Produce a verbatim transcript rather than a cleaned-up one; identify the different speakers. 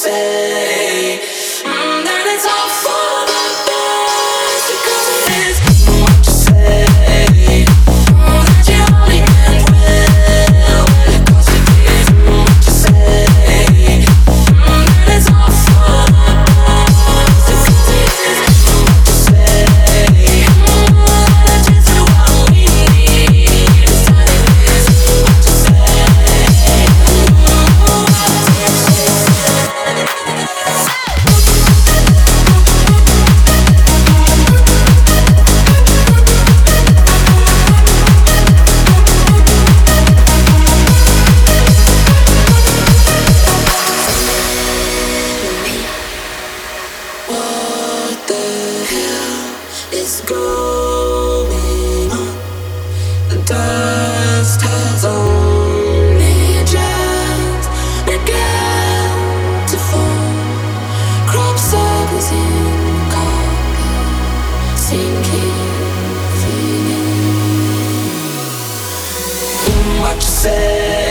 Speaker 1: say, mm, then it's all for the best because it is what you say. Mm, that you only meant well, well it goes to this. Mm, what you say, mm, then it's all for the best because it is what you say. Mm, that you do what we need. It's time it is what you say. What the hell is going on? The dust has only just begun to fall. Crop circles in carpet, sinking feeling. Mm, what you say?